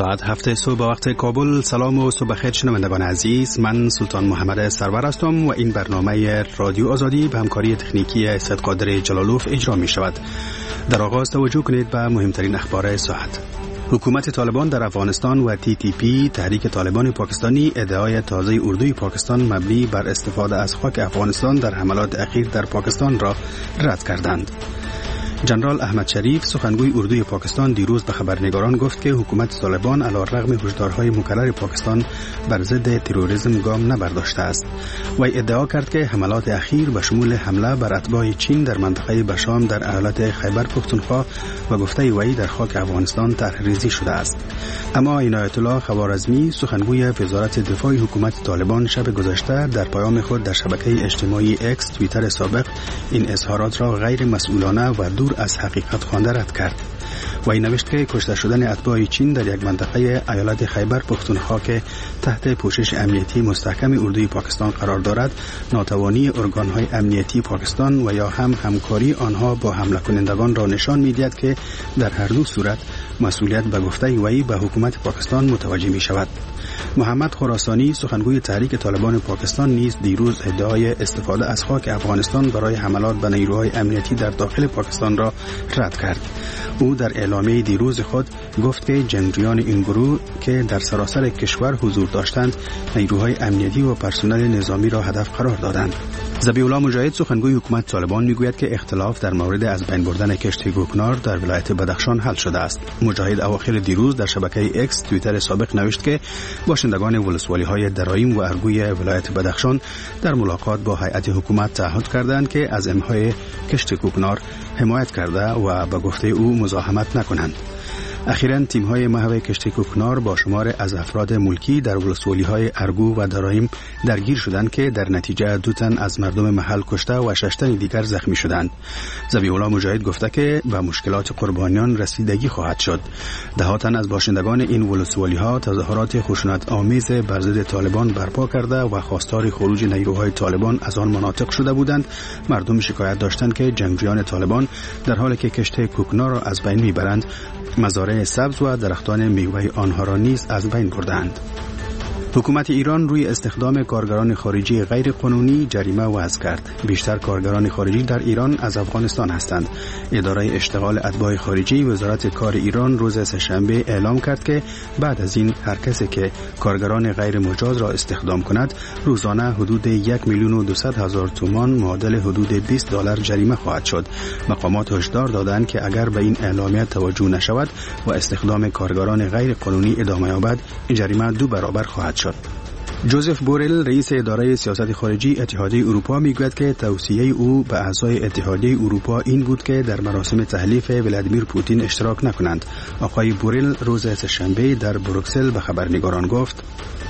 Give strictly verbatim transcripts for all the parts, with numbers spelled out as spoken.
ساعت هفت صبح به وقت کابل. سلام و صبح بخیر شنوندگان عزیز، من سلطان محمد سرور هستم و این برنامه رادیو آزادی به همکاری تکنیکی صدقادر جلالوف اجرا می شود. در آغاز توجه کنید به مهمترین اخبار ساعت. حکومت طالبان در افغانستان و تی تی پی تحریک طالبان پاکستانی ادعای تازه اردوی پاکستان مبنی بر استفاده از خاک افغانستان در حملات اخیر در پاکستان را رد کردند. جنرال احمد شریف سخنگوی اردوی پاکستان دیروز به خبرنگاران گفت که حکومت طالبان علیرغم هشدارهای مکرر پاکستان بر ضد تروریسم گام نبرداشته است. وی ادعا کرد که حملات اخیر به شمول حمله بر اتباع چین در منطقه بشام در ایالت خیبر پختونخوا و گفته وی در خاک افغانستان طرحریزی شده است. اما عنایت الله خوارزمی سخنگوی وزارت دفاع حکومت طالبان شب گذشته در پیام خود در شبکه اجتماعی اکس توییتر سابق این اظهارات را غیر مسئولانه و دور از حقیقت خوانده رد کرد. و این نوشت که کشته شدن اتباع چین در یک منطقه ایالت خیبر پختونخوا که تحت پوشش امنیتی مستحکم اردوی پاکستان قرار دارد ناتوانی ارگان‌های امنیتی پاکستان و یا هم همکاری آنها با حمله کنندگان را نشان می‌دهد که در هر دو صورت مسئولیت به گفته وی به حکومت پاکستان متوجه می شود. محمد خراسانی سخنگوی تحریک طالبان پاکستان نیز دیروز ادعای استفاده از خاک افغانستان برای حملات به نیروهای امنیتی در داخل پاکستان را رد کرد. او در اعلامیه دیروز خود گفت که جنگجویان این گروه که در سراسر کشور حضور داشتند نیروهای امنیتی و پرسنل نظامی را هدف قرار دادند. ذبیح الله مجاهد سخنگوی حکومت طالبان میگوید که اختلاف در مورد از بین بردن کشت کوکنار در ولایت بدخشان حل شده است. مجاهد اواخر دیروز در شبکه اکس توییتر سابق نوشت که باشندگان ولسوالی‌های درایم و ارگوی ولایت بدخشان در ملاقات با هیئت حکومت تعهد کردند که از امهای کشت کوکنار حمایت کرده و به گفته او مزاحمت نکنند. اخیراً تیم‌های محو کشت کوکنار با شمار از افراد ملکی در ولسوالی‌های ارگو و درایم درگیر شدند که در نتیجه دو تن از مردم محل کشته و شش تن دیگر زخمی شدند. ذبیح الله مجاهد گفته که به مشکلات قربانیان رسیدگی خواهد شد. ده تن از باشندگان این ولسوالی‌ها تظاهرات خشونت آمیز بر ضد طالبان برپا کرده و خواستار خروج نیروهای طالبان از آن مناطق شده بودند. مردم شکایت داشتند که جنگجویان طالبان در حالی که کشت کوکنار را از بین میبرند مزارع سبز و درختان میوه آنها را نیز از بین بردند. حکومت ایران روی استخدام کارگران خارجی غیر قانونی جریمه وضع کرد. بیشتر کارگران خارجی در ایران از افغانستان هستند. اداره اشتغال اتباع خارجی وزارت کار ایران روز سه‌شنبه اعلام کرد که بعد از این هر کسی که کارگران غیر مجاز را استخدام کند روزانه حدود یک میلیون و دویست هزار تومان معادل حدود بیست دلار جریمه خواهد شد. مقامات هشدار دادند که اگر به این اعلامیه توجه نشود و استخدام کارگران غیر قانونی ادامه یابد جریمه دو برابر خواهد شد. جوزف بورل رئیس اداره سیاست خارجی اتحادیه اروپا میگوید که توصیه او به اعضای اتحادیه اروپا این بود که در مراسم تحلیف ولادیمیر پوتین اشتراک نکنند. آقای بورل روز سه‌شنبه در بروکسل به خبرنگاران گفت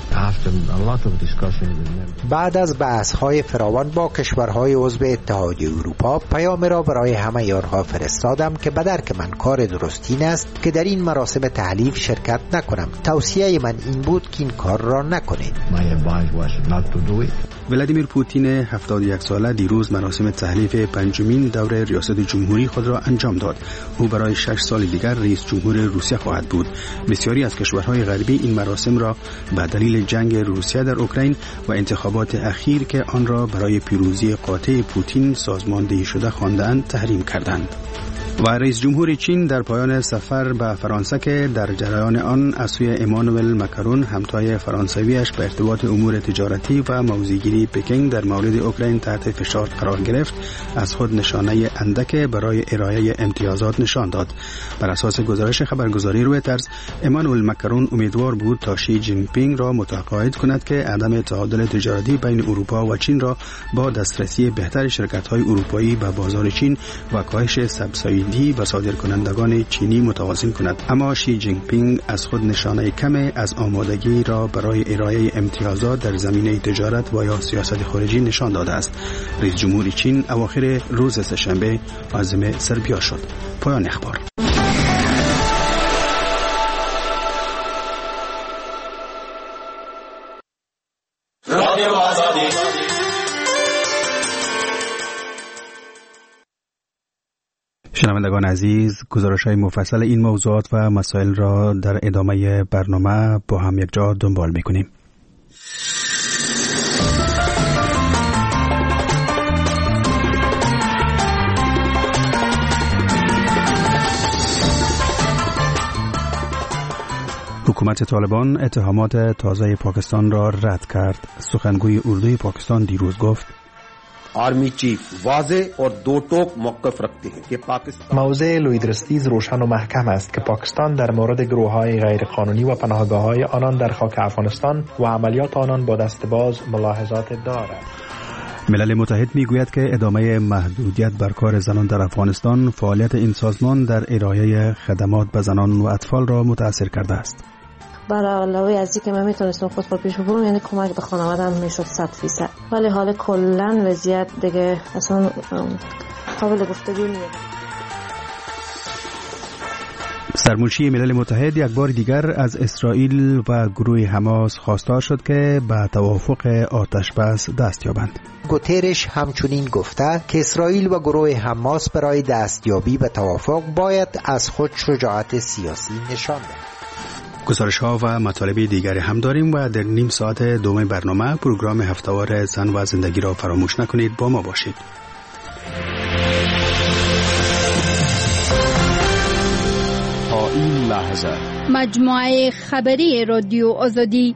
بعد از بحث‌های فراوان با کشورهای عضو اتحادیه اروپا پیام را برای همه یارها فرستادم که به درک من کار درست این است که در این مراسم تحلیف شرکت نکنم. توصیه من این بود که این کار را نکنید. ولادیمیر پوتین هفتاد و یک ساله دیروز مراسم تحلیف پنجمین دوره ریاست جمهوری خود را انجام داد. او برای شش سال دیگر رئیس جمهور روسیه خواهد بود. بسیاری از کشورهای غربی این مراسم را به دلیل جنگ روسیه در اوکراین و انتخابات اخیر که آن را برای پیروزی قاطع پوتین سازماندهی شده خواندند تحریم کردند. و رئیس جمهور چین در پایان سفر به فرانسه که در جریان آن از سوی امانوئل مکرون همتای فرانسویش به ارتباط امور تجارتی و موضع‌گیری پکینگ در مورد اوکراین تحت فشار قرار گرفت از خود نشانه اندک برای ارائه امتیازات نشان داد. بر اساس گزارش خبرگزاری رویترز امانوئل مکرون امیدوار بود تا شی جین پینگ را متقاعد کند که عدم تعادل تجارتی بین اروپا و چین را با دسترسی بهتر شرکت‌های اروپایی به بازار چین و کاهش سبسایدی به صادرکنندگان چینی متوازن کند. اما شی جین پینگ از خود نشانه کم از آمادگی را برای ارائه امتیازات در زمینه تجارت و یا سیاست خارجی نشان داده است. رئیس جمهور چین اواخر روز سه‌شنبه عازم سربیا شد. پایان اخبار. شنوندگان عزیز، گزارش‌های مفصل این موضوعات و مسائل را در ادامه برنامه با هم یک جا دنبال می‌کنیم. حکومت طالبان اتهامات تازه پاکستان را رد کرد. سخنگوی اردوی پاکستان دیروز گفت army chief वाज़े और दो टोक मौक़िफ़ रखते हैं कि पाकिस्तान موضع لویدرستیز روشن و محکم است که پاکستان در مورد گروه‌های غیرقانونی و پناهگاه‌های آنان در خاک افغانستان و عملیات آنان با دست باز ملاحظات دارد. ملل متحد میگوید که ادامه محدودیت بر کار زنان در افغانستان فعالیت این سازمان در ارائه خدمات به زنان و اطفال را متاثر کرده است. برای علاوه از اینکه من میتونستم خود را پیش ببرم، یعنی کمک به خانواده‌ام میشد صد فیصد، ولی حال کلا وضعیت دیگه اصلا قابل گفتگو نیست. سرمنشی ملل متحد یک بار دیگر از اسرائیل و گروه حماس خواستار شد که به توافق آتش بس دست یابند. گوترش همچنین گفته که اسرائیل و گروه حماس برای دستیابی به توافق باید از خود شجاعت سیاسی نشان دهند. گزارش ها و مطالب دیگری هم داریم و در نیم ساعت دوم برنامه پروگرام هفته‌وار زن و زندگی را فراموش نکنید. با ما باشید. تا این لحظه مجموعه خبری رادیو آزادی.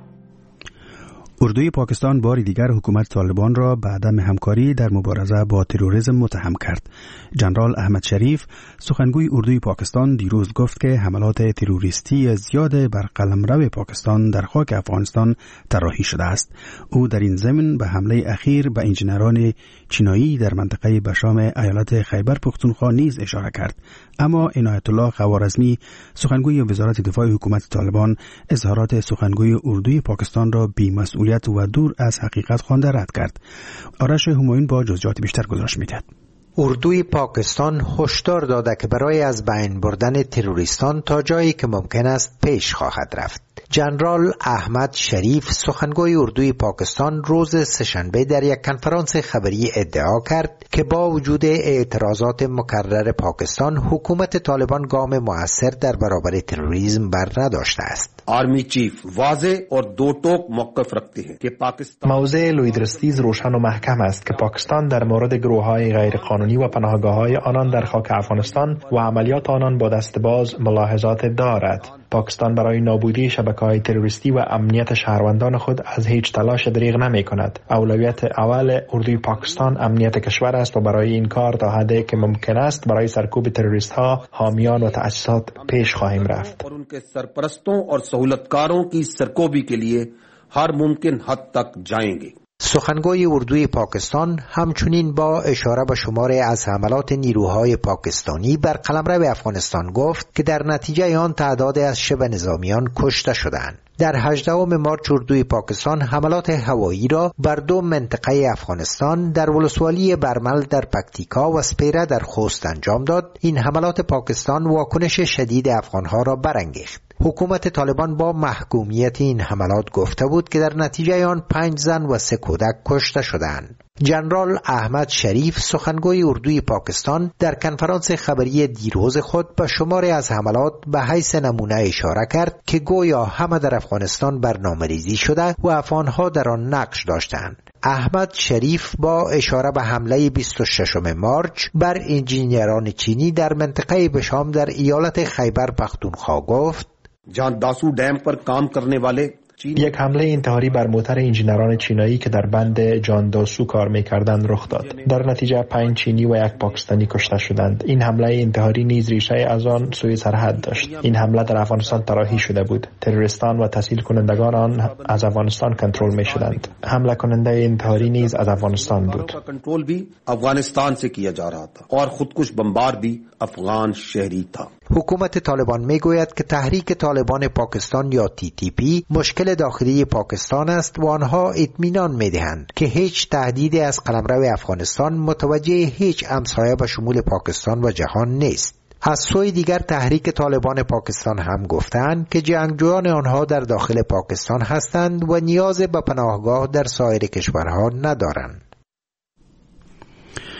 اردوی پاکستان بار دیگر حکومت طالبان را به عدم همکاری در مبارزه با تروریسم متهم کرد. جنرال احمد شریف، سخنگوی اردوی پاکستان، دیروز گفت که حملات تروریستی زیاد بر قلمرو پاکستان در خاک افغانستان طراحی شده است. او در این ضمن به حمله اخیر به انجینران چینایی در منطقه بشام ایالت خیبر پختونخوا نیز اشاره کرد. اما عنایت الله خوارزمی، سخنگوی وزارت دفاع حکومت طالبان، اظهارات سخنگوی اردوی پاکستان را بی‌مسئولیت و دور از حقیقت خوانده رد کرد. آرش همایون با جزئیات بیشتر گزارش می‌دهد. اردوی پاکستان هشدار داده که برای از بین بردن تروریستان تا جایی که ممکن است پیش خواهد رفت. جنرال احمد شریف، سخنگوی اردوی پاکستان، روز سه‌شنبه در یک کنفرانس خبری ادعا کرد که با وجود اعتراضات مکرر پاکستان، حکومت طالبان گام مؤثر در برابر تروریسم بر نداشته است. आर्मी चीफ वाज़े और दो टोक मौक़िफ़ रखते हैं कि पाकिस्तान موضع لویدرستیز روشن و محکم است که پاکستان در مورد گروه‌های غیرقانونی و پناهگاه‌های آنان در خاک افغانستان و عملیات آنان با دست باز ملاحظات دارد. پاکستان برای نابودی شبکه‌های تروریستی و امنیت شهروندان خود از هیچ تلاش دریغ نمی‌کند. اولویت اول اردوی پاکستان امنیت کشور است و برای این کار تا حدی که ممکن است برای سرکوب تروریست‌ها، حامیان و تأسیسات پیش خواهیم رفت. और उनके सरपरस्तों और सहूलतकारों की सरकोबी के लिए हर मुमकिन हद तक जाएंगे. سخنگوی اردوی پاکستان همچنین با اشاره به شماری از حملات نیروهای پاکستانی بر قلمرو افغانستان گفت که در نتیجه آن تعداد از شبه نظامیان کشته شدند. در هجدهم مارچ اردوی پاکستان حملات هوایی را بر دو منطقه افغانستان در ولسوالی برمل در پکتیکا و سپیره در خوست انجام داد. این حملات پاکستان واکنش شدید افغانها را برانگیخت. حکومت طالبان با محکومیت این حملات گفته بود که در نتیجه آن پنج زن و سه کودک کشته شدند. جنرال احمد شریف، سخنگوی اردوی پاکستان، در کنفرانس خبری دیروز خود به شماری از حملات به حیث نمونه اشاره کرد که گویا همه در افغانستان برنامه‌ریزی شده و افغانها در آن نقش داشتند. احمد شریف با اشاره به حمله بیست و ششم مارچ بر انجینران چینی در منطقه بشام در ایالت خیبر پختونخوا گفت: जहां दासू डैम पर काम करने वाले یک حمله انتحاری بر موتر انجینران چینایی که در بند جان داسو کار می‌کردند رخ داد. در نتیجه پنج چینی و یک پاکستانی کشته شدند. این حمله انتحاری نیز ریشه از آن سوی سرحد داشت. این حمله در افغانستان طراحی شده بود. تروریستان و تسهیل کنندگان آن از افغانستان کنترل می‌شدند. حمله کننده انتحاری نیز از افغانستان بود. कंट्रोल भी अफगानिस्तान से किया जा रहा था और खुदकुश बमबार भी अफगान शहरी था. حکومت طالبان میگوید که تحریک طالبان پاکستان یا تی تی پی مشکل داخلی پاکستان است و آنها اطمینان میدهند که هیچ تهدیدی از قلمرو افغانستان متوجه هیچ همسایه به شمول پاکستان و جهان نیست. از سوی دیگر تحریک طالبان پاکستان هم گفتند که جنگجویان آنها در داخل پاکستان هستند و نیاز به پناهگاه در سایر کشورها ندارند.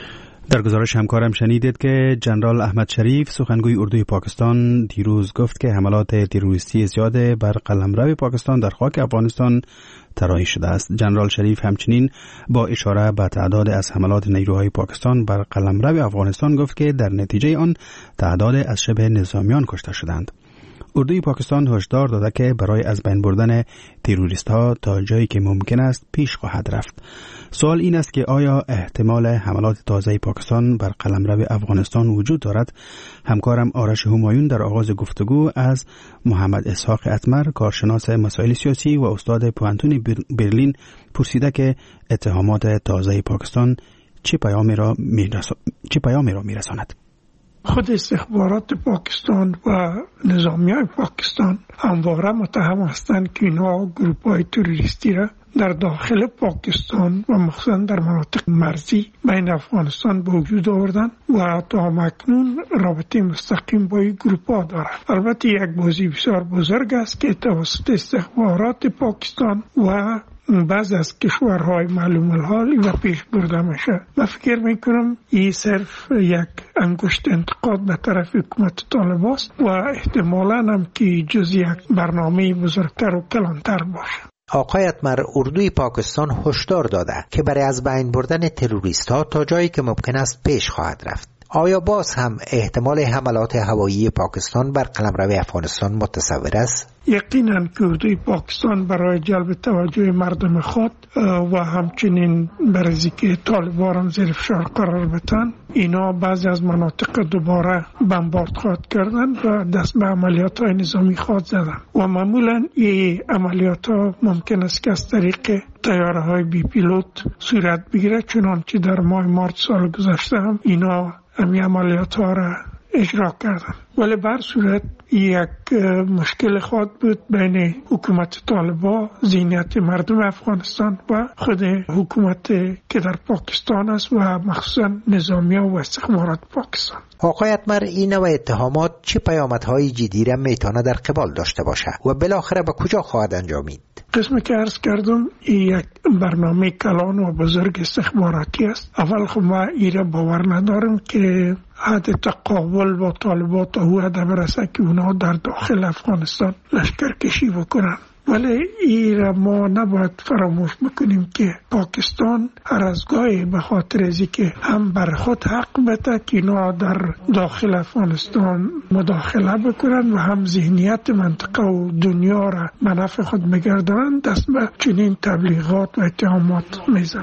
در گزارش همکارم شنیدید که جنرال احمد شریف سخنگوی اردوی پاکستان دیروز گفت که حملات تروریستی زیاد بر قلمرو پاکستان در خاک افغانستان طراحی شده است. جنرال شریف همچنین با اشاره به تعداد از حملات نیروهای پاکستان بر قلمرو افغانستان گفت که در نتیجه آن تعداد از شبه نظامیان کشته شدند. اردوی پاکستان هشدار داده که برای از بین بردن تروریست ها تا جایی که ممکن است پیش خواهد رفت. سوال این است که آیا احتمال حملات تازه پاکستان بر قلمرو افغانستان وجود دارد؟ همکارم آرش همایون در آغاز گفتگو از محمد اسحاق اتمر، کارشناس مسائل سیاسی و استاد پوانتون برلین پرسیده که اتهامات تازه پاکستان چه پیامی را میرساند؟ چه پیامی را میرساند؟ خود استخبارات پاکستان و نظامیای پاکستان همواره متهم هستند که اینها گروپ‌های تروریستی را در داخل پاکستان و مخصوصا در مناطق مرزی بین افغانستان به وجود آوردن و تا مکنون رابطه مستقیم با این گروپ‌ها دارند. البته یک بازی بسیار بزرگ است که توسط استخبارات پاکستان و بعض از کشورهای معلوم الحال و پیش برده میشه. من فکر میکنم این صرف یک انگشت انتقاد به طرف حکومت طالبان است و احتمالاً هم که جز یک برنامه بزرگتر و کلانتر باشه. آقای اتمر، اردوی پاکستان هشدار داده که برای از بین بردن تروریست ها تا جایی که ممکن است پیش خواهد رفت. آیا باز هم احتمال حملات هوایی پاکستان بر قلمرو افغانستان متصور است؟ یقینا که اردوی پاکستان برای جلب توجه مردم خود و همچنین برای اینکه طالبان هم زیر فشار قرار بدن، اینا بعضی از مناطق دوباره بمبارد خواهد کردن و دست به عملیات های نظامی خواهد زدن و معمولا این عملیات ها ممکن است که از طریق طیاره های بی پیلوت صورت بگیره، چنانچه در ماه مارس سال گذشته هم اینا همین عملیات ها را اجرا کردن. ولی بر صورت یک مشکل خواهد بود بین حکومت طالبان، ذهنیت مردم افغانستان و خود حکومت که در پاکستان است و مخصوصا نظامیه و استخبارات پاکستان. آقای اتمر، این نوع اتهامات چه پیامدهای جدی را میتونه در قبال داشته باشه و بالاخره به کجا خواهد انجامید؟ قسمی که عرض کردم این یک برنامه کلان و بزرگ استخباراتی است. اول خب ما ایره باور ندارم که حد تقابل با طالبان تا او حد برسه که اونا در داخل افغانستان لشکر کشی بکنن. ولی ایره ما نباید فراموش بکنیم که پاکستان هر از گاهی به خاطر ازی که هم بر خود حق بده که اینا در داخل افغانستان مداخله بکنن و هم ذهنیت منطقه و دنیا را به نفع خود بگردانن، دست به چنین تبلیغات و اتهامات میزنن.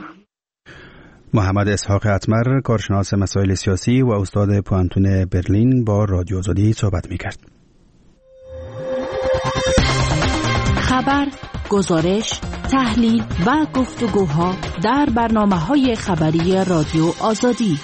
محمد اسحاق اتمر، کارشناس مسائل سیاسی و استاد پوانتون برلین با رادیو آزادی صحبت می‌کرد. خبر، گزارش، تحلیل و گفتگوها در برنامه‌های خبری رادیو آزادی.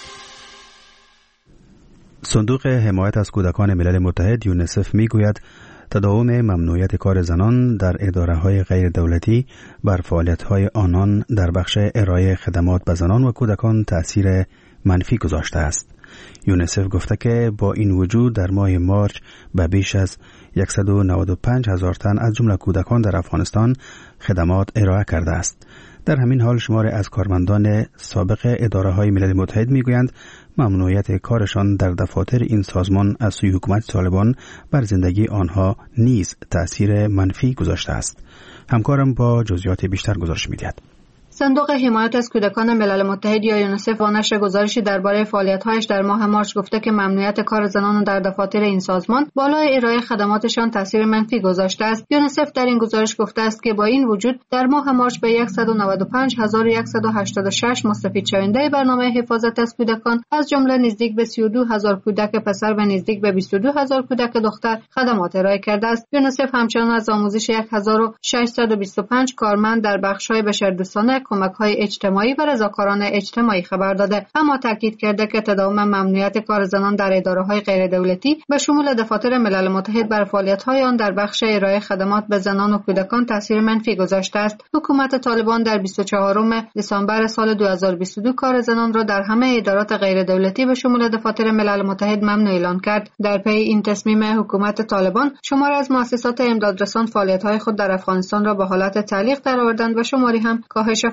صندوق حمایت از کودکان ملل متحد یونیسف میگوید تداوم ممنوعیت کار زنان در اداره‌های غیر دولتی بر فعالیت‌های آنان در بخش ارائه خدمات به زنان و کودکان تأثیر منفی گذاشته است. یونیسف گفته که با این وجود در ماه مارچ به بیش از صد و نود و پنج هزار تن از جمله کودکان در افغانستان خدمات ارائه کرده است. در همین حال شمار از کارمندان سابق اداره‌های ملل متحد میگویند ممنوعیت کارشان در دفاتر این سازمان از سوی حکومت طالبان بر زندگی آنها نیز تأثیر منفی گذاشته است. همکارم با جزئیات بیشتر گزارش می‌دهد. صندوق حمایت از کودکان ملل متحد یا یونیسف با نشر گزارشی درباره فعالیت‌هایش در ماه مارچ گفته که ممنوعیت کار زنان در دفاتر این سازمان بالای ارائه خدماتشان تاثیر منفی گذاشته است. یونیسف در این گزارش گفته است که با این وجود در ماه مارچ به صد و نود و پنج هزار و صد و هشتاد و شش مستفید شونده برنامه حفاظت از کودکان از جمله نزدیک به سی و دو هزار کودک پسر و نزدیک به بیست و دو هزار کودک دختر خدمات ارائه کرده است. یونیسف همچنان از آموزش هزار و ششصد و بیست و پنج کارمند در بخش‌های بشردوستانه، کمک‌های اجتماعی و رضاکاران اجتماعی خبر داده، اما تاکید کرده که تداوم ممنوعیت کار زنان در اداره‌های غیر دولتی به شمول دفاتر ملل متحد بر فعالیت‌های آن در بخش ارائه خدمات به زنان و کودکان تاثیر منفی گذاشته است. حکومت طالبان در بیست و چهارم دسامبر سال دو هزار و بیست و دو کار زنان را در همه ادارات غیر دولتی به شمول دفاتر ملل متحد ممنوع اعلان کرد. در پی این تصمیم حکومت طالبان، شمار از مؤسسات امدادرسان فعالیت‌های خود در افغانستان را به حالت تعلیق درآوردند و شماری هم کاهش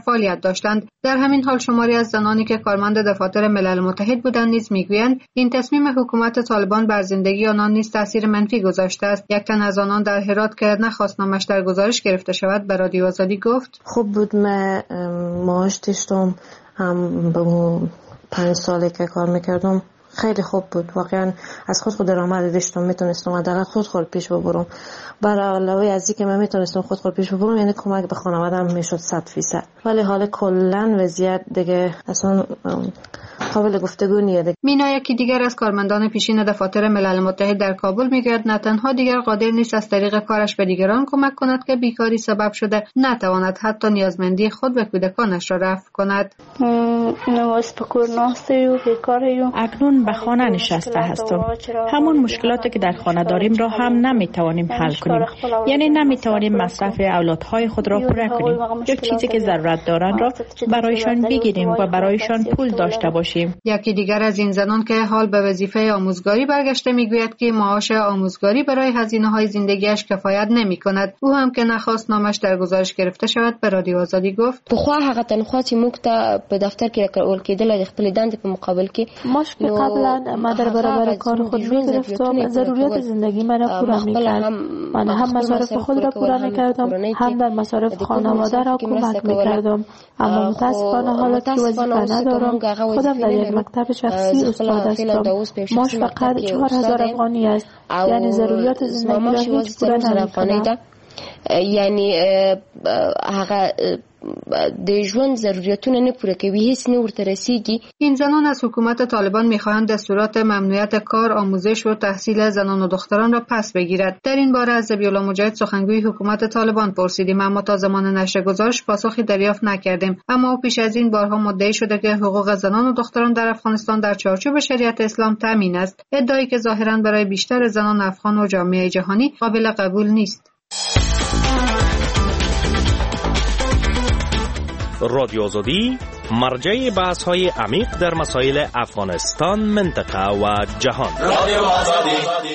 فعالیت داشتند. در همین حال شماری از زنانی که کارمند دفاتر ملل متحد بودند نیز میگویند این تصمیم حکومت طالبان بر زندگی آنان نیز تاثیر منفی گذاشته است. یک تن از آنان در هرات که نخواست نامش در گزارش گرفته شود به رادیو آزادی گفت: خوب بود، من معاش داشتم، هم به پنج ساله که کار میکردم خیلی خوب بود. واقعا از خود خود درآمد داشتم، میتونستم حداقل خود خود پیش ببرم. برای علاوه از اینکه من میتونستم خود خود پیش ببرم، یعنی کمک به خانواده‌ام میشد صد فیصد. ولی حال کلا وضعیت دیگه اصلا قابل گفتگو نیست. مینا یکی دیگر از کارمندان پیشین دفاتر ملل متحد در کابل میگوید نه تنها دیگر قادر نیست از طریق کارش به دیگران کمک کند که بیکاری سبب شده، نتواند حتی نیازمندی خود و کودکانش را رفع کند. اکنون به خانه نشسته هستم. همون مشکلاتی که در خانه داریم را هم نمیتوانیم حل کنیم. یعنی نمیتوانیم مصرف اولادهای خود را پوره کنیم. یک چیزی که ضرورت دارند را برایشان بگیریم و برایشان پول داشته باشیم. یکی دیگر از این زنان که حال به وظیفه آموزگاری برگشته میگوید که معاش آموزگاری برای هزینه‌های زندگیش کفایت نمی‌کند. او هم که نخواست نامش در گزارش گرفته شود به رادیو آزادی گفت: بخوا هغه تنخواه چې موږ ته په دفتر کې ورکول کېدله د خپلې دندې په مقابل کې مشکل قبلا من در برابر کار خود می‌گرفتم، ضروریات زندگی من را پوره می‌کرد. من هم مصارف خود را پوره می‌کردم، هم در مصارف خانواده را کمک می‌کردم. اما متأسفانه حالا که وظیفه ندارم، خودم در یک مکتب شخصی استاد هستم. ماش فقط چهار هزار افغانی است، یعنی ضروریات زندگی را هیچ پوره نمی‌کند. یعنی هغه د ژوند ضرورتونه نه پوره کوي، هیڅ نه ورته رسیږي. این زنان از حکومت طالبان میخواهند دستورات ممنوعیت کار، آموزش و تحصیل زنان و دختران را پس بگیرد. در این باره از ذبیح‌الله مجاهد سخنگوی حکومت طالبان پرسیدیم، اما تا زمان نشر گزارش پاسخی دریافت نکردیم. اما پیش از این بارها مدعی شده که حقوق زنان و دختران در افغانستان در چارچوب شریعت اسلام تامین است، ادعایی که ظاهراً برای بیشتر زنان افغان و جامعه جهانی قابل قبول نیست. رادیو آزادی مرجع بحث های عمیق در مسائل افغانستان، منطقه و جهان. رادیو آزادی.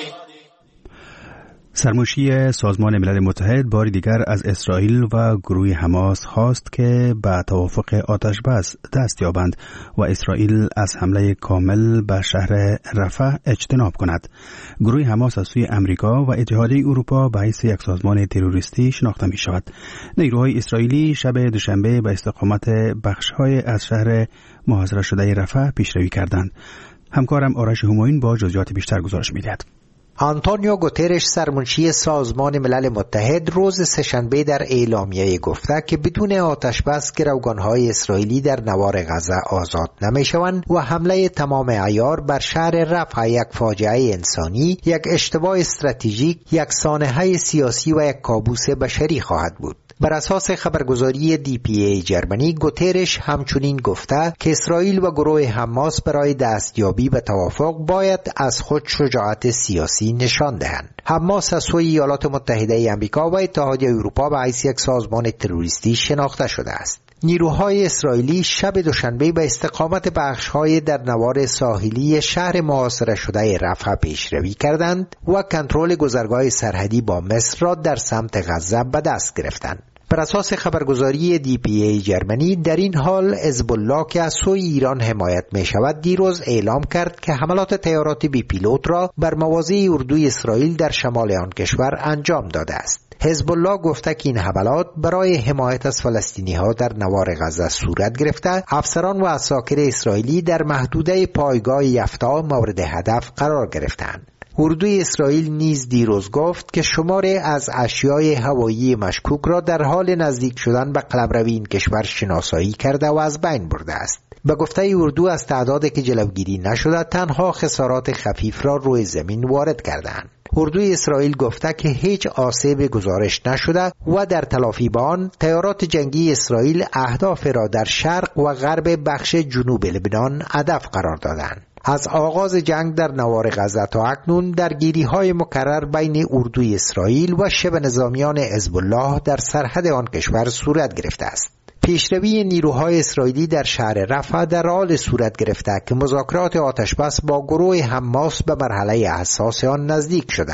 سرمشی سازمان ملل متحد بار دیگر از اسرائیل و گروه حماس خواست که به توافق آتش بس دست یابند و اسرائیل از حمله کامل به شهر رفح اجتناب کند. گروه حماس از سوی امریکا و اتحادیه اروپا به حیث یک سازمان تروریستی شناخته می شود. نیروهای اسرائیلی شب دوشنبه به استقامت بخش‌های از شهر محاصره شده رفح پیشروی کردند. همکارم آرش همایون با جزئیات بیشتر گزارش می‌دهد. آنتونیو گوترش سرمنشی سازمان ملل متحد روز سه‌شنبه در اعلامیه گفته که بدون آتش بس گروگان‌های اسرائیلی در نوار غزه آزاد نمی‌شوند و حمله تمام عیار بر شهر رفح یک فاجعه انسانی، یک اشتباه استراتژیک، یک سانحه سیاسی و یک کابوس بشری خواهد بود. بر اساس خبرگزاری دی پی ای جرمنی، گوترش همچنین گفته که اسرائیل و گروه حماس برای دستیابی به توافق باید از خود شجاعت سیاسی نشان دهند. حماس از سوی ایالات متحده آمریکا و اتحادیه اروپا به حیث یک سازمان تروریستی شناخته شده است. نیروهای اسرائیلی شب دوشنبه به استقامت بخش‌های در نوار ساحلی شهر محاصره شده رفح پیشروی کردند و کنترل گذرگاه سرحدی با مصر را در سمت غزه به دست گرفتند. بر اساس خبرگزاری دی پی ای جرمنی، در این حال حزب الله که از سوی ایران حمایت می شود دیروز اعلام کرد که حملات طیارات بی پیلوت را بر مواضع اردوی اسرائیل در شمال آن کشور انجام داده است. حزب الله گفته که این حملات برای حمایت از فلسطینی ها در نوار غزه صورت گرفته. افسران و عساکر اسرائیلی در محدوده پایگاه یفتا مورد هدف قرار گرفتند. اردوی اسرائیل نیز دیروز گفت که شماری از اشیای هوایی مشکوک را در حال نزدیک شدن به قلمرو این کشور شناسایی کرده و از بین برده است. به گفته اردو از تعدادی که جلوگیری نشده تنها خسارات خفیف را روی زمین وارد کردند. اردوی اسرائیل گفته که هیچ آسیب گزارش نشده و در تلافی به آن طیارات جنگی اسرائیل اهداف را در شرق و غرب بخش جنوب لبنان هدف قرار دادند. از آغاز جنگ در نوار غزه تا اکنون درگیری‌های مکرر بین اردوی اسرائیل و شبه نظامیان حزب الله در سرحد آن کشور صورت گرفته است. پیشروی نیروهای اسرائیلی در شهر رفح در حال صورت گرفته که مذاکرات آتشبس با گروه حماس به مرحله حساس آن نزدیک شده است.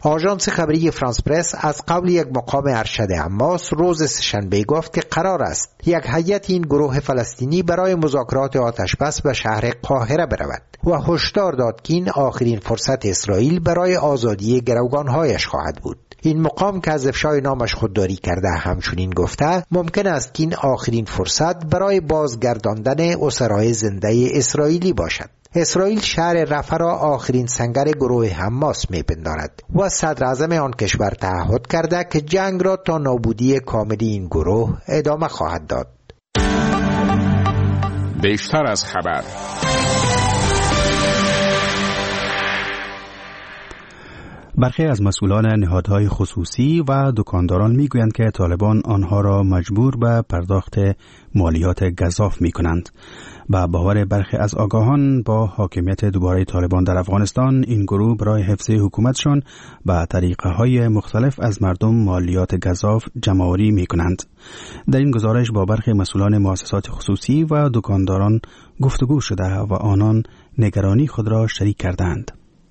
آژانس خبری فرانس پرس از قول یک مقام ارشد حماس روز سه‌شنبه گفت که قرار است یک هیئت این گروه فلسطینی برای مذاکرات آتشبس به شهر قاهره برود و هشدار داد که این آخرین فرصت اسرائیل برای آزادی گروگانهایش خواهد بود. این مقام که از افشای نامش خودداری کرده همچنین گفته ممکن است که این آخرین فرصت برای بازگرداندن اسرای زنده اسرائیلی باشد. اسرائیل شهر رفح را آخرین سنگر گروه حماس می‌پندارد و صدر اعظم آن کشور تعهد کرده که جنگ را تا نابودی کامل این گروه ادامه خواهد داد. بیشتر از خبر. برخی از مسئولان نهادهای خصوصی و دکانداران میگویند که طالبان آنها را مجبور به پرداخت مالیات گزاف میکنند. با باور برخی از آگاهان با حاکمیت دوباره طالبان در افغانستان این گروه برای حفظ حکومتشان به طریقه های مختلف از مردم مالیات گزاف جمع‌آوری میکنند. در این گزارش با برخی مسئولان مؤسسات خصوصی و دکانداران گفتگو شده و آنان نگرانی خود را شریک کردند.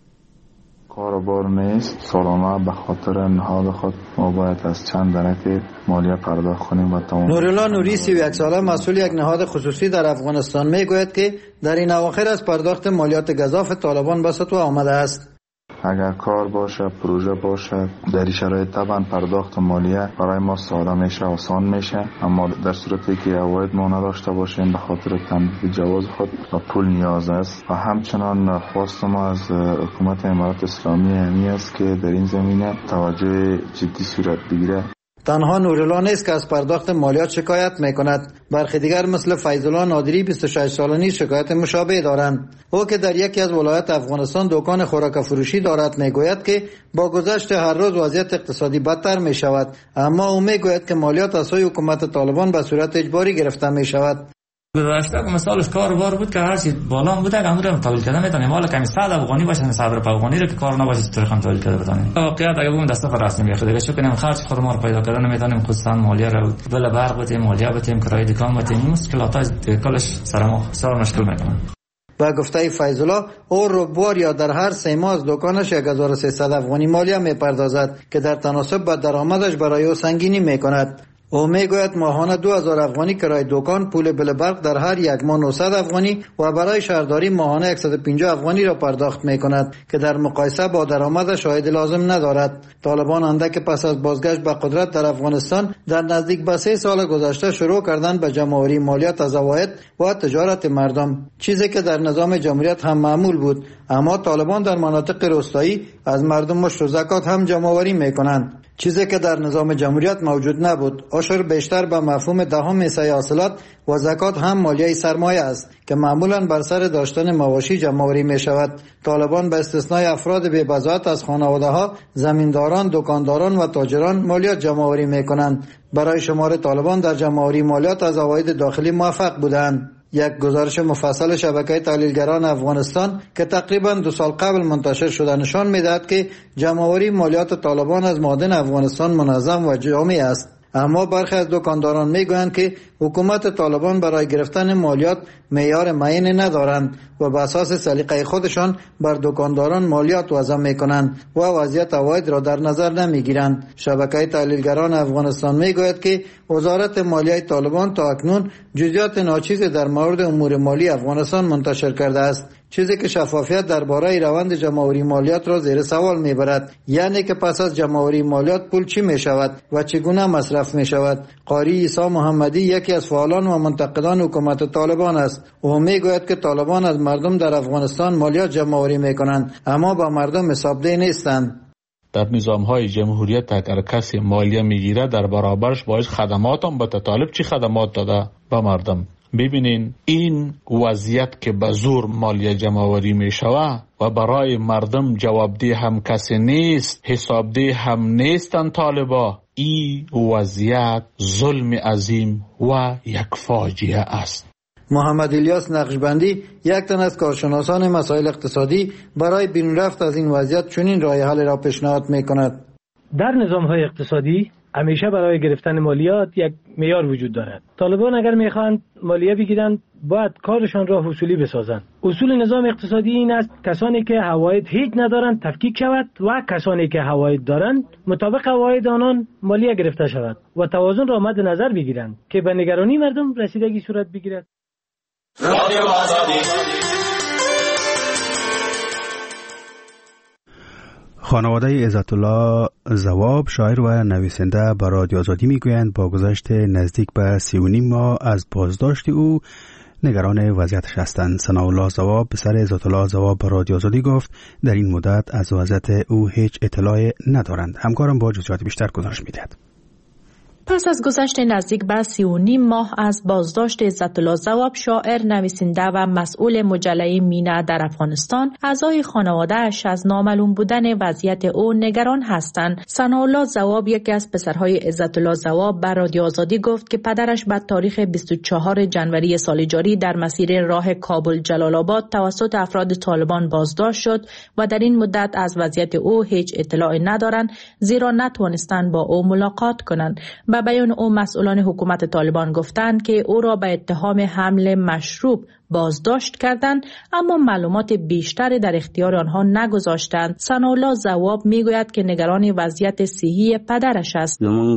کاروبار نیست. سالانه به خاطر نهاد خود ما باید از چند درک مالیه پرداخت کنیم و تمام. نورالله نوری سی و یک ساله مسئول یک نهاد خصوصی در افغانستان میگوید که در این اواخر از پرداخت مالیات گزاف طالبان به سطوح آمده است. اگر کار باشه، پروژه باشه، در این شرایط طبعا پرداخت مالیه برای ما ساده میشه، آسان میشه، اما در صورتی که عواید ما نداشته باشیم به خاطر تمدید جواز خود و پول نیاز است. و همچنان خواست ما از حکومت امارات اسلامی همی است که در این زمینه توجه جدی صورت بگیره. تنها نورالله نیست که از پرداخت مالیات شکایت میکند. برخی دیگر مثل فیض‌الله نادری بیست و شش ساله نیز شکایت مشابه دارند. او که در یکی از ولایات افغانستان دکان خوراک فروشی دارد میگوید که با گذشت هر روز وضعیت اقتصادی بدتر می شود، اما او میگوید که مالیات از سوی حکومت طالبان به صورت اجباری گرفته می شود. گذشته مثالش کاروبار بود که هر چی بالا بود اگه امور تولید کردن میتونیم مال کمی صد افغانی باشه صد افغانی رو که کار نباشه چطور خام تولید کرده بتونیم. واقعیت اگه بگم دست رسمی بیخته دیگه چون کنیم خرج خود ما رو پیدا کردن نمیتونیم خصوصا مالیه رو بل برق بتیم مالیه بتیم کرایه دکان بتیم مشکلات کلش سر ما سر مشکل میکنه. با گفته فیض‌الله او ربوار یا در هر سه ماه از دکانش یک هزار و سیصد افغانی مالیه میپردازد که در تناسب با درآمدش برای او سنگینی میکند. او میگوید ماهانه دو هزار افغانی کرایه دکان، پول بل برق در هر یک ماه نهصد افغانی و برای شهرداری ماهانه صد و پنجاه افغانی را پرداخت میکند که در مقایسه با درآمدش عاید لازم ندارد. طالبان اندک پس از بازگشت به قدرت در افغانستان در نزدیک به سه سال گذشته شروع کردن به جمع‌آوری مالیات از عواید و تجارت مردم، چیزی که در نظام جمهوریت هم معمول بود، اما طالبان در مناطق روستایی از مردم مشت و زکات هم جمع‌آوری میکنند، چیزی که در نظام جمهوریت موجود نبود. عشر بیشتر به مفهوم دهم حصه حاصلات و زکات هم مالیه سرمایه است که معمولا بر سر داشتن مواشی جمع‌آوری می شود. طالبان به استثنای افراد بی بضاعت از خانواده ها، زمینداران، دکانداران و تاجران مالیات جمع‌آوری می کنند. برای شمار طالبان در جمع‌آوری مالیات از عواید داخلی موفق بودند. یک گزارش مفصل شبکه تحلیلگران افغانستان که تقریبا دو سال قبل منتشر شده نشان می‌دهد که جمع‌آوری مالیات طالبان از معادن افغانستان منظم و جامع است. اما برخی از دکانداران میگویند که حکومت طالبان برای گرفتن مالیات معیار معینی ندارند و به اساس سلیقه خودشان بر دکانداران مالیات وضع میکنند و وضعیت عواید را در نظر نمیگیرند. شبکه تحلیلگران افغانستان میگوید که وزارت مالیه طالبان تا اکنون جزئیات ناچیزی در مورد امور مالی افغانستان منتشر کرده است، چیزی که شفافیت درباره روند جمع‌آوری مالیات را زیر سوال میبرد. یعنی که پس از جمع‌آوری مالیات پول چی میشود و چگونه مصرف میشود. قاری عیسی محمدی یکی از فعالان و منتقدان حکومت طالبان است. او میگوید که طالبان از مردم در افغانستان مالیات جمع‌آوری میکنند اما با مردم حسابدهی نیستند. در نظام‌های جمهوریت اگر کسی مالیه میگیره در برابرش باید خدمات هم به طالب چی خدمات داده به مردم. ببینین این وضعیت که به زور مالیه جمع‌آوری می شود و برای مردم جوابدهی هم کسی نیست، حسابدهی هم نیستن طالبا، این وضعیت ظلم عظیم و یک فاجعه است. محمد الیاس نقشبندی یک تن از کارشناسان مسائل اقتصادی برای بیرون رفت از این وضعیت چنین راه حل را پیشنهاد می کند. در نظام‌های اقتصادی همیشه برای گرفتن مالیات یک معیار وجود دارد. طالبان اگر میخواهند مالیه بگیرند باید کارشان را حصولی بسازند. اصول نظام اقتصادی این است کسانی که حواید هیچ ندارند تفکیک شود و کسانی که حواید دارند مطابق حواید آنان مالیه گرفته شود و توازن را مد نظر بگیرند که به نگرانی مردم رسیدگی صورت بگیرد. رادیو آزادی. خانواده عزت الله ضواب شاعر و نویسنده به رادیو آزادی میگویند با گذشت نزدیک به سی و نیم ماه از بازداشت او نگران وضعیتش هستند. ثناءالله ضواب پسر عزت الله ضواب به رادیو آزادی گفت در این مدت از وضعیت او هیچ اطلاعی ندارند. همکارم با جزئیات بیشتر گزارش میدهد. پس از گذشت نزدیک به سی و نیم ماه از بازداشت عزت الله ضواب شاعر، نویسنده و مسئول مجله مینا در افغانستان، اعضای خانواده‌اش از نامعلوم بودن وضعیت او نگران هستند. ثناءالله ضواب یکی از پسرهای عزت الله ضواب به رادیو آزادی گفت که پدرش بعد تاریخ بیست و چهارم ژانویه سال جاری در مسیر راه کابل جلال آباد توسط افراد طالبان بازداشت شد و در این مدت از وضعیت او هیچ اطلاعی ندارند زیرا نتوانستند با او ملاقات کنند. به بیان او مسئولان حکومت طالبان گفتند که او را به اتهام حمل مشروب بازداشت کردند اما معلومات بیشتری در اختیار آنها نگذاشتند. ثناءالله ضواب میگوید که نگران وضعیت صحی پدرش است.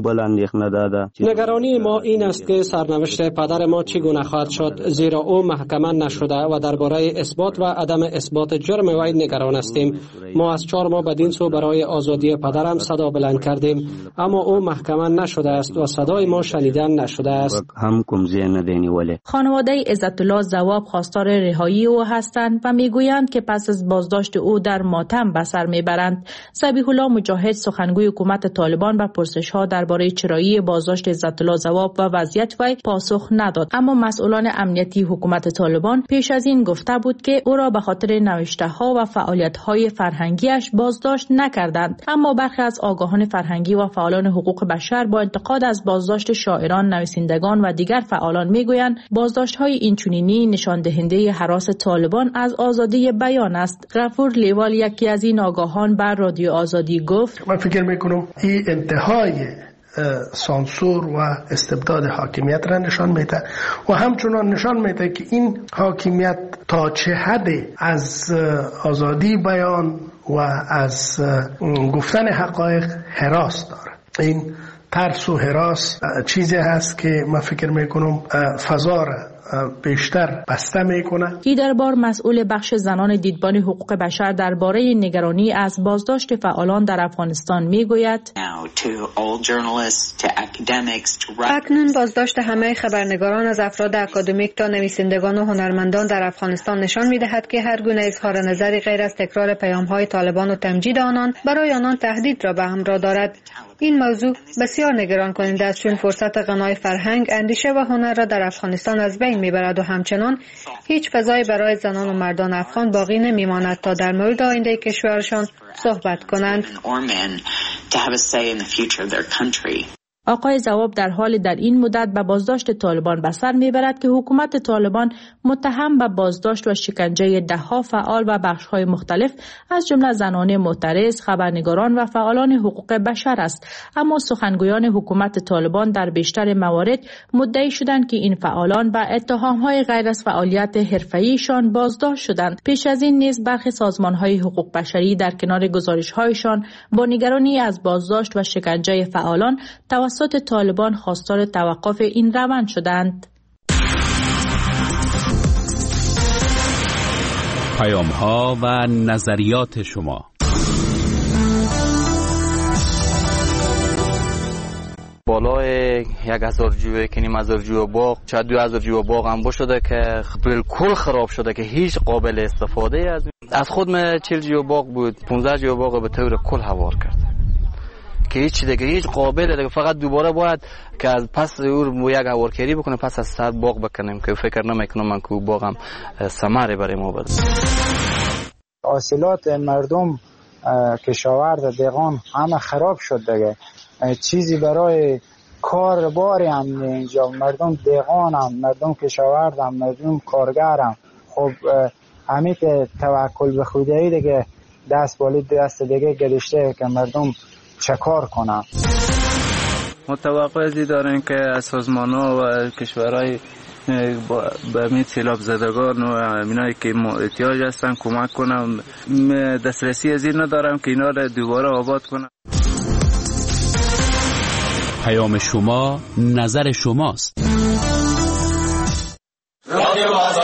نگرانی ما این است که سرنوشت پدر ما چگونه خواهد شد زیرا او محکمه نشده و درباره اثبات و عدم اثبات جرم وی نگران هستیم. ما از چهار ماه بدین سو برای آزادی پدرم صدا بلند کردیم اما او محکمه نشده است و صدای ما شنیدن نشده است. خانواده عزت الله ضواب خواستار رهایی او هستند و میگویند که پس از بازداشت او در ماتم به سر میبرند. ذبیح الله مجاهد سخنگوی حکومت طالبان به پرسش‌ها درباره چرایی بازداشت عزت الله ضواب و وضعیت وی پاسخ نداد اما مسئولان امنیتی حکومت طالبان پیش از این گفته بود که او را به خاطر نوشته‌ها و فعالیت‌های فرهنگیش بازداشت نکردند. اما برخی از آگاهان فرهنگی و فعالان حقوق بشر با انتقاد از بازداشت شاعران، نویسندگان و دیگر فعالان میگویند بازداشت‌های اینچنینی نشان دهنده هراس طالبان از آزادی بیان است. غفور لیوال یکی از این آگاهان بر رادیو آزادی گفت من فکر میکنم این انتهای سانسور و استبداد حاکمیت را نشان میده و همچنان نشان میده که این حاکمیت تا چه حد از آزادی بیان و از گفتن حقایق هراس داره. این ترس و هراس چیزی هست که من فکر میکنم فضا را بیشتر بسته میکنه. دیدربار مسئول بخش زنان دیدبان حقوق بشر درباره نگرانی از بازداشت فعالان در افغانستان میگوید اکنون بازداشت همه خبرنگاران از افراد اکادمیک تا نویسندگان و هنرمندان در افغانستان نشان میدهد که هر گونه اظهار نظری غیر از تکرار پیام‌های طالبان و تمجید آنان برای آنان تهدید را به همراه دارد. این موضوع بسیار نگران کننده است چون فرصت غنای فرهنگ، اندیشه و هنر را در افغانستان از بین میبرد و همچنان هیچ فضایی برای زنان و مردان افغان باقی نمیماند تا در مورد آینده کشورشان صحبت کنند. آقای ضواب در حال در این مدت به بازداشت طالبان به سر میبرد که حکومت طالبان متهم به بازداشت و شکنجه دهها فعال و بخش‌های مختلف از جمله زنان معترض، خبرنگاران و فعالان حقوق بشر است. اما سخنگویان حکومت طالبان در بیشتر موارد مدعی شدند که این فعالان به اتهام‌های غیر از فعالیت حرفه‌ایشان بازداشت شدند. پیش از این نیز برخی سازمان‌های حقوق بشری در کنار گزارش‌هایشان با نگرانی از بازداشت و شکنجه فعالان توسط طالبان خواستار توقف این روند شدند. پیام‌ها و نظریات شما. بالای یک هزار جو که نیم هزار جو باغ شاید دو هزار جو باغ هم شده که بالکل خراب شده که هیچ قابل استفاده از از خود من چهل جو باغ بود پانزده جو باغ به طور کل هوار کرد که هیچ دیگه هیچ قابل دیگه فقط دوباره باید که از پس او یک هوارکاری بکنه پس از سر باغ بکنیم که فکر نمیکنم من که باغم ثمره برای ما بده. حاصلات مردم کشاورز دیگان همه خراب شد دیگه چیزی برای کار باری هم اینجا مردم دیگان هم مردم کشاورز هم مردم کارگر هم خب همین که توکل به خدایی دیگه دست بالی دست دیگه گذاشته که مردم چه کار کنم. ما توقع ازی داریم که از سازمان‌ها و کشورهای به می سیلاب زدگان و اینایی که احتیاج هستن کمک کنم. دسترسی از این ندارم که اینا را دوباره آباد کنم. پیام شما، نظر شماست.